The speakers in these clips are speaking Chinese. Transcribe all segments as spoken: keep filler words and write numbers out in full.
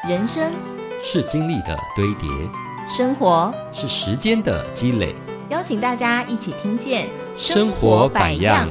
人生是经历的堆叠， 生活是时间的积累。 邀请大家一起听见生活百样。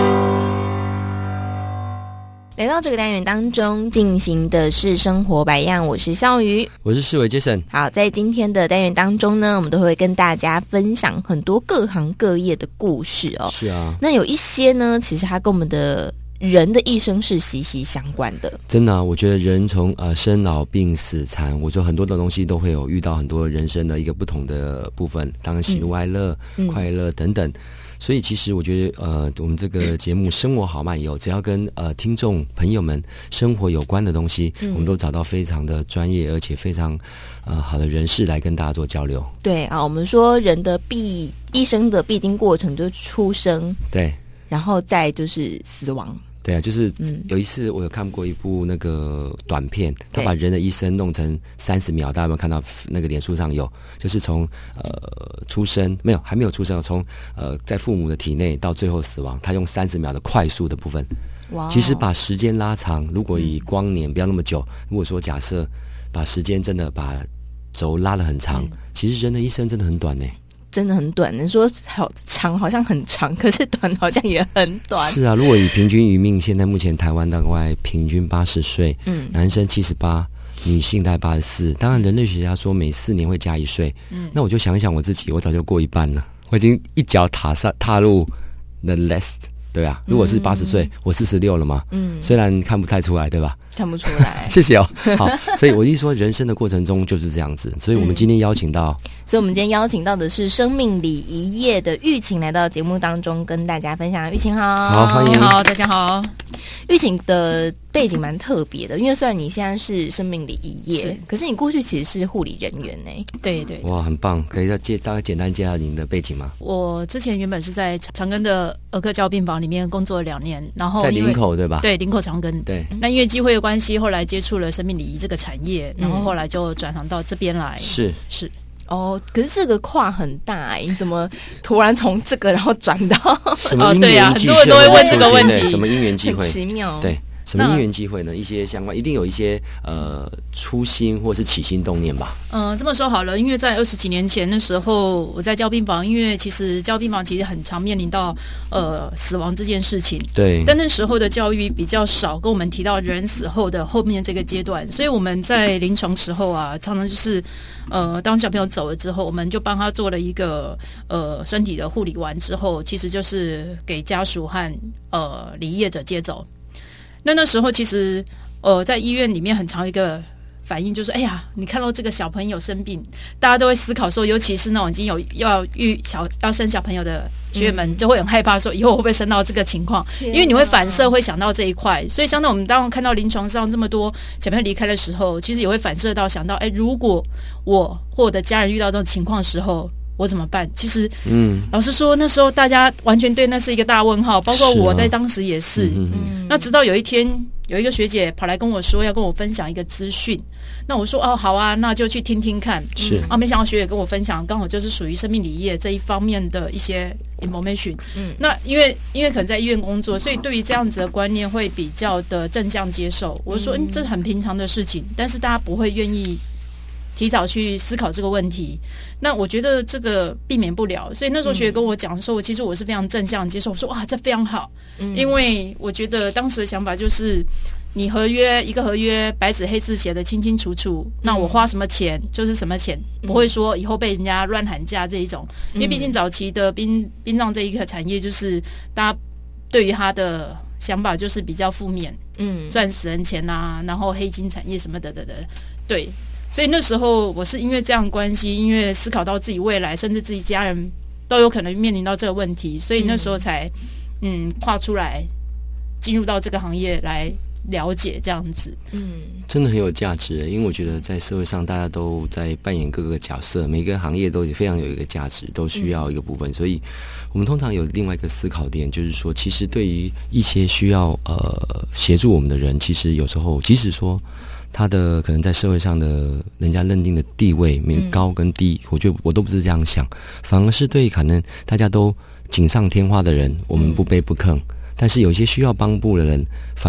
来到这个单元当中进行的是生活百样，我是笑瑜， 我是世伟 Jason。 好，在今天的单元当中呢，我们都会跟大家分享很多各行各业的故事哦。 是啊， 那有一些呢，其实它跟我们的人的一生是息息相关的。 真的啊，我觉得人从呃生老病死残，我觉得很多的东西都会有遇到很多人生的一个不同的部分，当然喜怒哀乐、嗯、快乐等等。所以其实我觉得呃我们这个节目生活好漫游，只要跟呃听众朋友们生活有关的东西、嗯、我们都找到非常的专业而且非常呃好的人士来跟大家做交流。 对啊，我们说人的必一生的必经过程就是出生，对，然后再就是死亡。 对啊，就是有一次我有看过一部那个短片，他把人的一生弄成三十秒，大家有没有看到？那个脸书上有，就是从呃出生没有还没有出生，从呃在父母的体内到最后死亡，他用三十秒的快速的部分。哇！其实把时间拉长，如果以光年不要那么久，如果说假设把时间真的把轴拉得很长、嗯，其实人的一生真的很短呢。 真的很短，你说好长好像很长，可是短好像也很短。是啊，如果以平均余命，现在目前台湾大概平均八十岁，嗯，男生七十八，女性大概八十四。当然，人类学家说每四年会加一岁，嗯，那我就想一想我自己，我早就过一半了，我已经一脚踏上踏入 the last。对啊，如果是八十岁，我四十六了嘛，嗯，虽然看不太出来，对吧？ 看不出来， 谢谢哦。好，所以我一说人生的过程中就是这样子，所以我们今天邀请到， 嗯、所以我们今天邀请到的是生命礼仪业的玉琴来到节目当中跟大家分享。玉琴好， 好，欢迎， 你好，大家好。 玉琴的背景蛮特别的，因为虽然你现在是生命礼仪业，是可是你过去其实是护理人员呢。 对对， 哇，很棒，可以再介大概简单介绍您的背景吗？ 我之前原本是在长庚的儿科教病房里面工作了两年，然后在林口对吧？ 对，林口长庚。对，那因为机会的关系，后来接触了生命礼仪这个产业，然后后来就转行到这边来。 是是。 哦，可是这个跨很大哎、欸，你怎么突然从这个然后转到什么因缘际会？ 哦、很多人都会问这个问题， 什么因缘际会？ 很奇妙。 对，什么因缘际会呢？一些相关，一定有一些呃初心或是起心动念吧。 嗯、呃，这么说好了，因为在二十几年前那时候，我在教病房，因为其实教病房其实很常面临到呃死亡这件事情。 对。 但那时候的教育比较少，跟我们提到人死后的后面这个阶段，所以我们在临床时候啊，常常就是。呃，当小朋友走了之后，我们就帮他做了一个呃身体的护理完之后，其实就是给家属和呃礼仪业者接走。那那时候其实呃在医院里面很常一个反应就是，哎呀，你看到这个小朋友生病，大家都会思考说，尤其是那种已经有要育小要生小朋友的学员们，就会很害怕说，以后会不会生到这个情况？因为你会反射会想到这一块，所以相当我们当看到临床上这么多小朋友离开的时候，其实也会反射到想到，哎，如果我或我的家人遇到这种情况的时候，我怎么办？其实，嗯，老实说，那时候大家完全对那是一个大问号，包括我在当时也是。是嗯嗯那直到有一天，有一个学姐跑来跟我说，要跟我分享一个资讯。那我说哦，好啊，那就去听听看。是啊，没想到学姐跟我分享，刚好就是属于生命礼仪业这一方面的一些 information。嗯，那因为因为可能在医院工作，所以对于这样子的观念会比较的正向接受。我说，嗯，这是很平常的事情，但是大家不会愿意提早去思考这个问题，那我觉得这个避免不了，所以那时候学姐跟我讲的时候，其实我是非常正向接受。我说哇，这非常好，嗯、因为我觉得当时的想法就是，你合约一个合约白纸黑字写的清清楚楚，那我花什么钱就是什么钱，不会说以后被人家乱喊价这一种，因为毕竟早期的殡殡葬这一个产业，就是大家对于他的想法就是比较负面，嗯，赚死人钱啊，然后黑金产业什么的的的，对。所以那时候我是因为这样关系，因为思考到自己未来，甚至自己家人都有可能面临到这个问题，所以那时候才嗯跨出来进入到这个行业来了解这样子。嗯， 真的很有价值，因为我觉得在社会上大家都在扮演各个角色，每个行业都非常有一个价值，都需要一个部分，嗯、所以我们通常有另外一个思考点，就是说，其实对于一些需要呃协助我们的人，其实有时候即使说。他的可能在社会上的人家认定的地位，高跟低，嗯、我觉得我都不是这样想，反而是对可能大家都锦上添花的人，我们不卑不亢。嗯、但是有一些需要帮助的人，反而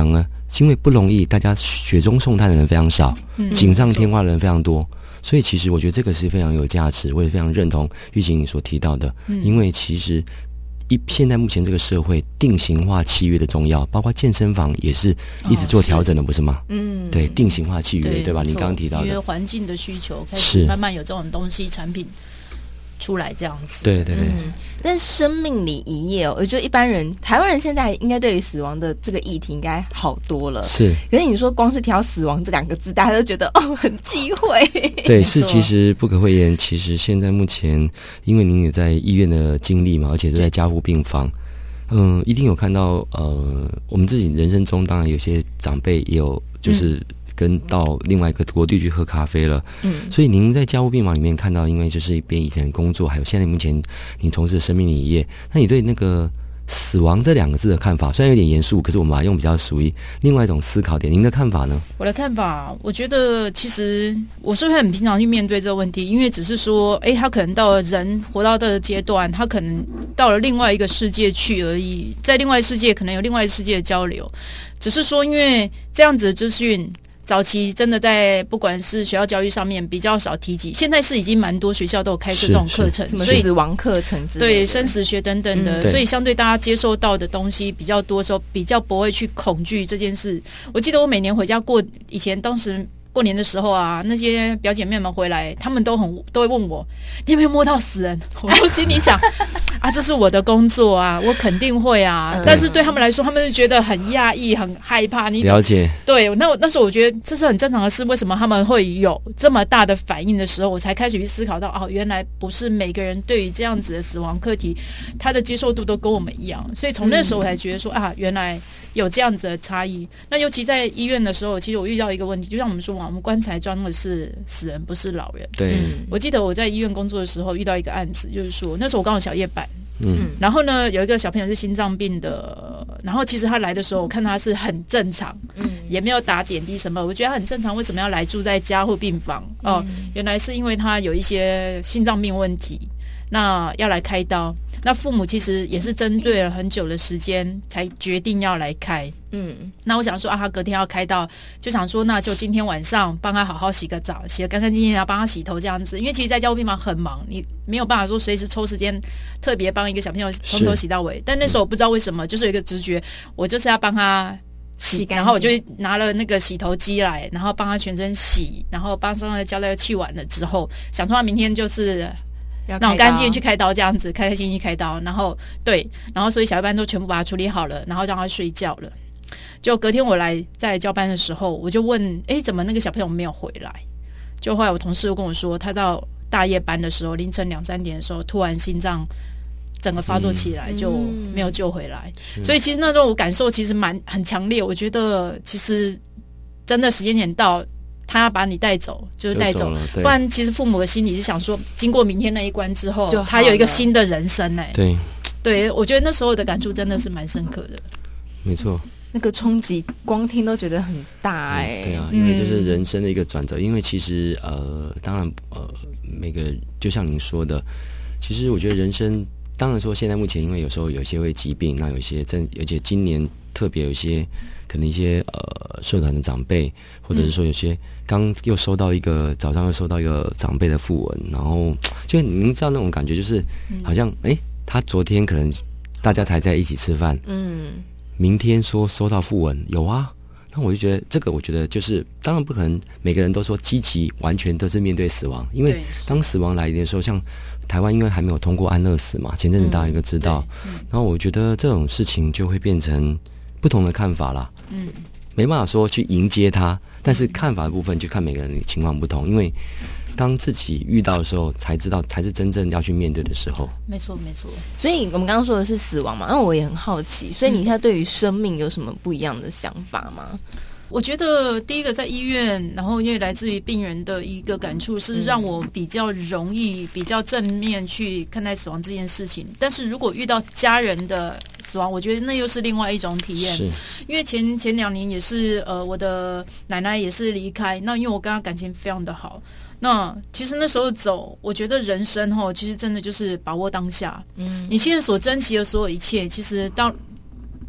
因为不容易，大家雪中送炭的人非常少， 嗯锦上添花的人非常多，所以其实我觉得这个是非常有价值，我也非常认同玉琴你所提到的， 嗯、 因为其实一现在目前这个社会定型化契约的重要，包括健身房也是一直做调整的，哦、不是吗？嗯，对，定型化契约 对, 对吧？你刚刚提到的， 因为环境的需求开始慢慢有这种东西产品出来这样子， 对对对。 嗯，但生命里一夜哦，我觉得一般人台湾人现在应该对于死亡的这个议题应该好多了。 是， 可是你说光是挑死亡这两个字，大家都觉得哦很忌讳。 对，是其实不可讳言，其实现在目前因为您也在医院的经历嘛，而且是在加护病房，嗯，一定有看到呃，我们自己人生中当然有些长辈也有就是。嗯跟到另外一个国地去喝咖啡了，嗯，所以您在加护病房里面看到，因为就是一边以前工作，还有现在目前你从事的生命里业，那你对那个死亡这两个字的看法，虽然有点严肃，可是我们把它用比较属于另外一种思考点。您的看法呢？ 我的看法，我觉得其实我是会很平常去面对这个问题，因为只是说，哎，他可能到了人活到这个阶段，他可能到了另外一个世界去而已，在另外世界可能有另外一个世界的交流，只是说因为这样子的资讯。早期真的在不管是学校教育上面比较少提及，现在是已经蛮多学校都有开设这种课程， 什么死亡课程之类的， 对生死学等等的、嗯，所以相对大家接受到的东西比较多的时候，比较不会去恐惧这件事。我记得我每年回家过，以前当时过年的时候啊，那些表姐妹们回来，他们都很都会问我，你有没有摸到死人？我就心里想啊，这是我的工作啊，我肯定会啊。嗯、但是对他们来说，他们就觉得很压抑、很害怕。你了解？ 对，那那时候我觉得这是很正常的事。为什么他们会有这么大的反应的时候，我才开始去思考到，哦，原来不是每个人对于这样子的死亡课题，他的接受度都跟我们一样。所以从那时候我才觉得说、嗯、啊，原来有这样子的差异。那尤其在医院的时候，其实我遇到一个问题，就像我们说嘛，我们棺材装的是死人，不是老人。 对、 嗯，我记得我在医院工作的时候遇到一个案子，就是说那时候我刚好小夜班。嗯，然后呢，有一个小朋友是心脏病的，然后其实他来的时候，我看他是很正常，嗯，也没有打点滴什么，我觉得他很正常。为什么要来住在加护病房？哦，嗯、原来是因为他有一些心脏病问题，那要来开刀。那父母其实也是针对了很久的时间才决定要来开。嗯，那我想说啊，他隔天要开刀，就想说那就今天晚上帮他好好洗个澡，洗得干干净净，然后帮他洗头这样子。因为其实在加护病房很忙，你没有办法说随时抽时间特别帮一个小朋友从头洗到尾。但那时候我不知道为什么，就是有一个直觉，我就是要帮他洗，洗然后我就拿了那个洗头机来，然后帮他全身洗，然后帮上的胶带去完了之后，想说他明天就是那种干净去开刀这样子，开开心心去开刀，然后对，然后所以小夜班都全部把它处理好了，然后让他睡觉了。就隔天我来在交班的时候，我就问，哎，怎么那个小朋友没有回来？就后来我同事又跟我说，他到大夜班的时候，凌晨两三点的时候，突然心脏整个发作起来，就没有救回来。嗯、所以其实那时候我感受其实蛮很强烈，我觉得其实真的时间点到。他要把你带走，就是带走，走不然其实父母的心里是想说，经过明天那一关之后，就他有一个新的人生哎、欸。 对， 对，我觉得那时候的感触真的是蛮深刻的。 没错， 那个冲击，光听都觉得很大哎、欸嗯。 对啊，因为就是人生的一个转折。嗯、因为其实呃，当然呃，每个就像您说的，其实我觉得人生，当然说现在目前，因为有时候有些会疾病，那有些真，而且今年特别有一些。可能一些呃社团的长辈，或者是说有些刚又收到一个、嗯、早上又收到一个长辈的讣文，然后就您知道那种感觉，就是好像哎、嗯，他昨天可能大家才在一起吃饭，嗯，明天说收到讣文，有啊，那我就觉得这个，我觉得就是当然不可能每个人都说积极，完全都是面对死亡，因为当死亡来临的时候，像台湾因为还没有通过安乐死嘛，前阵子大家应该知道，嗯嗯、然后我觉得这种事情就会变成不同的看法啦。嗯，没办法说去迎接它，但是看法的部分就看每个人的情况不同，因为当自己遇到的时候，才知道才是真正要去面对的时候。 没错，没错。 所以我们刚刚说的是死亡嘛，那我也很好奇，所以你现在对于生命有什么不一样的想法吗？ 我觉得第一个在医院，然后因为来自于病人的一个感触，是让我比较容易、比较正面去看待死亡这件事情。但是如果遇到家人的死亡，我觉得那又是另外一种体验。是，因为前前两年也是呃，我的奶奶也是离开，那因为我跟她感情非常的好。那其实那时候走，我觉得人生齁，其实真的就是把握当下。嗯，你现在所珍惜的所有一切，其实到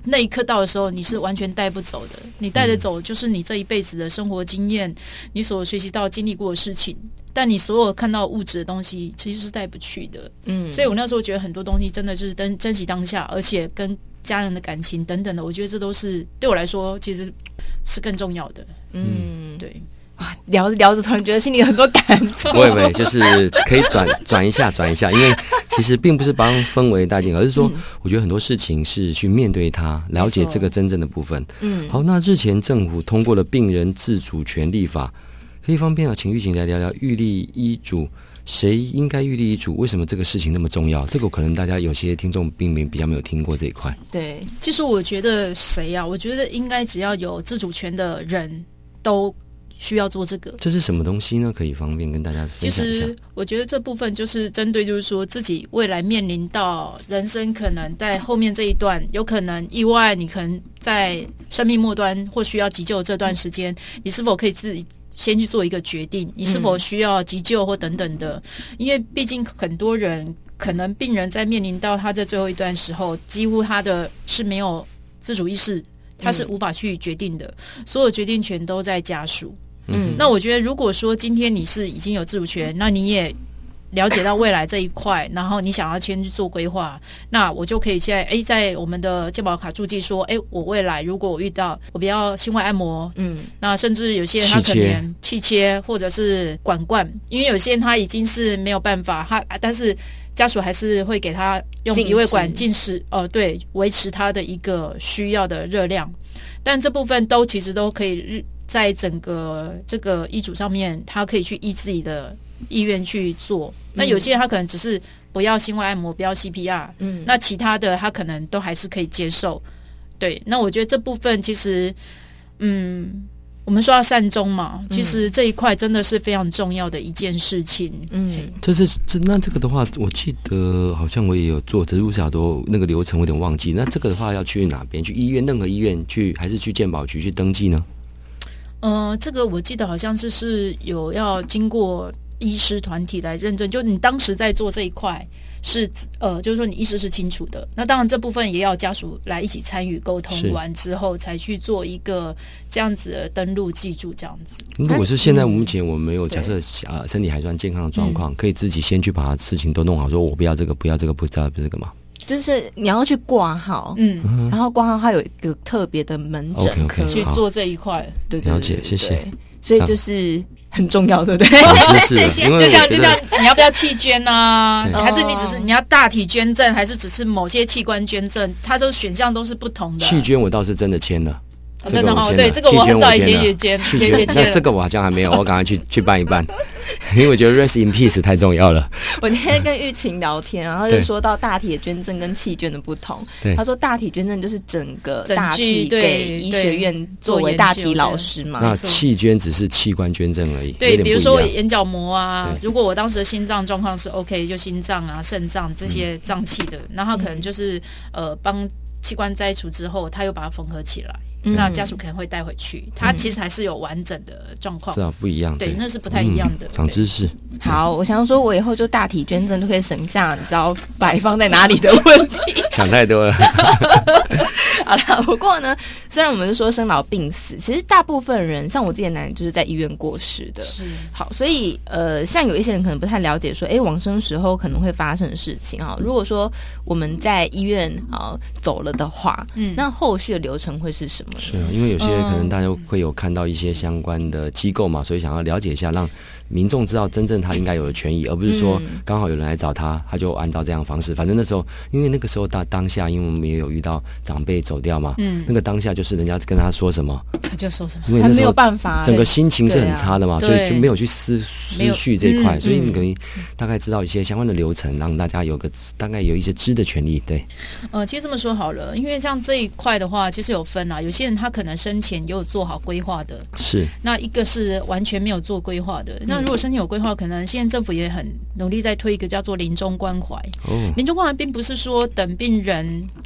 那一刻到的时候，你是完全带不走的。你带得走就是你这一辈子的生活经验，你所学习到、经历过的事情。但你所有看到物质的东西，其实是带不去的。嗯，所以我那时候觉得很多东西真的就是珍珍惜当下，而且跟家人的感情等等的，我觉得这都是对我来说其实是更重要的。嗯，对。 啊，聊着聊着，突然觉得心里有很多感触。 不会不会，就是可以转转一下，转一下，因为其实并不是帮氛围带进，而是说，嗯、我觉得很多事情是去面对它，了解这个真正的部分。嗯，好，那日前政府通过了病人自主权利法，可以方便啊，请玉琴来聊聊预立医嘱，谁应该预立医嘱？为什么这个事情那么重要？这个可能大家有些听众并没比较没有听过这一块。 对，其实我觉得谁啊？我觉得应该只要有自主权的人都需要做这个。 这是什么东西呢？可以方便跟大家分享一下。 其实我觉得这部分就是针对就是说自己未来面临到人生可能在后面这一段有可能意外，你可能在生命末端或需要急救这段时间，你是否可以自己先去做一个决定，你是否需要急救或等等的。因为毕竟很多人可能病人在面临到他在最后一段时候，几乎他的是没有自主意识，他是无法去决定的，嗯、所有决定权都在家属。嗯，那我觉得如果说今天你是已经有自主权，那你也了解到未来这一块，然后你想要先去做规划，那我就可以现在哎，在我们的健保卡注记说，哎，我未来如果我遇到我比较心外按摩，嗯，那甚至有些人他可能气切或者是管灌，因为有些人他已经是没有办法，他但是家属还是会给他用鼻胃管进食，呃，对，维持他的一个需要的热量，但这部分都其实都可以在整个这个医嘱上面，他可以去依自己的意愿去做。那有些人他可能只是不要心外按摩，不要 C P R， 嗯，那其他的他可能都还是可以接受。对，那我觉得这部分其实，嗯，我们说要善终嘛，其实这一块真的是非常重要的一件事情。嗯， 这是这那这个的话，我记得好像我也有做，只是不晓得那个流程我有点忘记。那这个的话要去哪边？去医院，任何医院去，还是去健保局去登记呢？ 呃，这个我记得好像是是有要经过医师团体来认证，就你当时在做这一块是呃，就是说你医师是清楚的。那当然这部分也要家属来一起参与沟通完之后，才去做一个这样子的登录记住这样子。 如果是现在目前我们没有假设呃身体还算健康的状况，嗯、可以自己先去把事情都弄好，说我不要这个，不要这个，不要这个嘛。 就是你要去挂号，嗯，然后挂号它有一个特别的门诊科 okay, okay, 去做这一块， 对对对， 了解，谢谢。 所以就是很重要，对不对？ 知识了，因为就像就像你要不要弃捐啊，还是你只是你要大体捐赠，还是只是某些器官捐赠，它这选项都是不同的。 弃捐我倒是真的签了。 哦、真的哦，对，这个我很早以前也捐，也也那这个我好像还没有，我赶快去去办一办，因为我觉得 rest in peace 太重要了。 我那天跟玉琴聊天，然后就说到大体捐赠跟器捐的不同。他说大体捐赠就是整个大体给医学院作为大体老师嘛， 那器捐只是器官捐赠而已。 对，比如说我眼角膜啊，如果我当时的心脏状况是 OK， 就心脏啊、肾脏这些脏器的，那他可能就是呃帮器官摘除之后，他又把它缝合起来。那家属可能会带回去，它其实还是有完整的状况， 是啊，不一样， 对，那是不太一样的。 长知识。 好，我想说，我以后就大体捐赠就可以省下你知道摆放在哪里的问题。 想太多了。 好了，不过呢，虽然我们是说生老病死，其实大部分人，像我自己的奶奶就是在医院过世的。是。好，所以呃，像有一些人可能不太了解说，哎，往生时候可能会发生的事情啊。如果说我们在医院啊走了的话，嗯，那后续的流程会是什么？ 是啊，因为有些可能大家会有看到一些相关的机构嘛，所以想要了解一下，让民众知道真正他应该有的权益，而不是说刚好有人来找他，他就按照这样的方式。反正那时候，因为那个时候当当下，因为我们也有遇到长辈走掉嘛，嗯，那个当下就是人家跟他说什么， 他就说什么， 因为那时候他没有办法， 整个心情是很差的嘛，所以就没有去思思绪这一块，所以你可以大概知道一些相关的流程，让大家有个大概有一些知的权利。对， 呃，其实这么说好了，因为像这一块的话，其实有分啊，有些人他可能生前有做好规划的， 是， 那一个是完全没有做规划的。那如果生前有规划，可能现在政府也很努力在推一个叫做临终关怀。哦，临终关怀并不是说等病人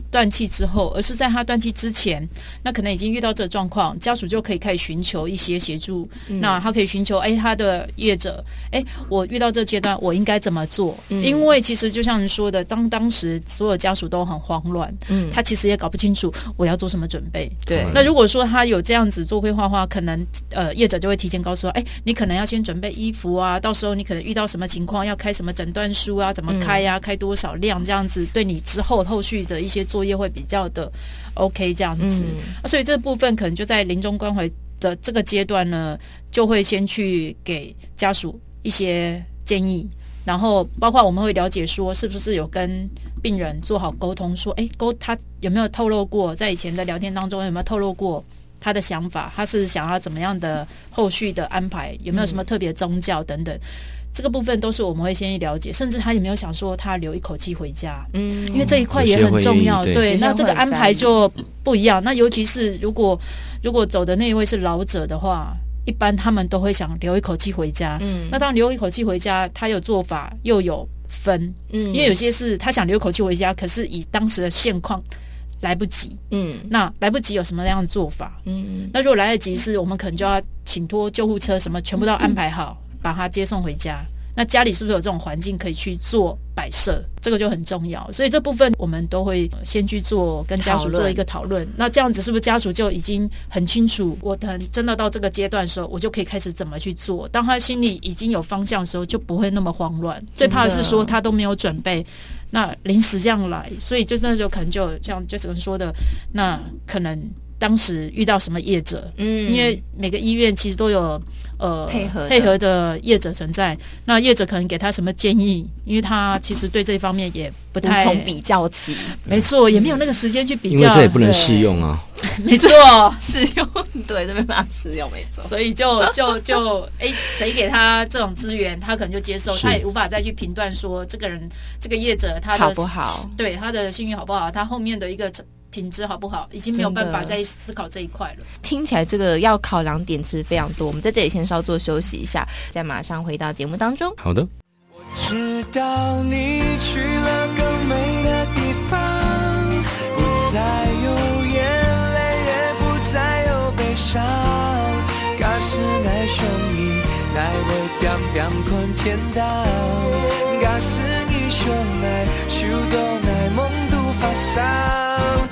断气之后，而是在他断气之前，那可能已经遇到这个状况，家属就可以开始寻求一些协助。嗯、那他可以寻求，哎，他的业者，哎，我遇到这阶段，我应该怎么做？嗯、因为其实就像你说的，当当时所有家属都很慌乱，嗯，他其实也搞不清楚我要做什么准备。 对， 那如果说他有这样子做规划的话，可能呃业者就会提前告诉他，哎，你可能要先准备衣服啊，到时候你可能遇到什么情况，要开什么诊断书啊，怎么开啊，嗯、开多少量，这样子对你之后后续的一些作业会比较的 OK 这样子。嗯啊、所以这部分可能就在临终关怀的这个阶段呢，就会先去给家属一些建议，然后包括我们会了解说是不是有跟病人做好沟通，说哎，沟他有没有透露过，在以前的聊天当中有没有透露过他的想法，他是想要怎么样的后续的安排，有没有什么特别宗教等等。这个部分都是我们会先去了解，甚至他有没有想说他留一口气回家，嗯，因为这一块也很重要。对，对，那这个安排就不一样。那尤其是如果如果走的那一位是老者的话，一般他们都会想留一口气回家。嗯，那当留一口气回家，他有做法又有分，嗯，因为有些是他想留一口气回家，可是以当时的现况来不及，嗯，那来不及有什么样的做法？嗯，那如果来得及，是我们可能就要请托救护车，什么全部都安排好。嗯，把他接送回家，那家里是不是有这种环境可以去做摆设？这个就很重要，所以这部分我们都会先去做跟家属做一个讨论。那这样子是不是家属就已经很清楚，我等真的到这个阶段的时候，我就可以开始怎么去做？当他心里已经有方向的时候，就不会那么慌乱。最怕的是说他都没有准备，那临时这样来，所以就那时候可能就像Jessica说的，那可能当时遇到什么业者，嗯，因为每个医院其实都有呃配合配合的业者存在，那业者可能给他什么建议，因为他其实对这方面也不太无从比较起， 没错，也没有那个时间去比较， 因为这也不能适用啊， 没错， 适用对，这没办法适用，没错， 所以就就就哎，谁给他这种资源，他可能就接受，他也无法再去评断说这个人这个业者他的好不好， 对他的信誉好不好，他后面的一个品质好不好，已经没有办法再思考这一块了。 听起来这个要考量点是非常多，我们在这里先稍作休息一下，再马上回到节目当中。 好的。 我知道你去了更美的地方，不再有眼泪，也不再有悲伤。假使爱上你，乃會點點困天堂。假使你相愛，手都乃夢都發生。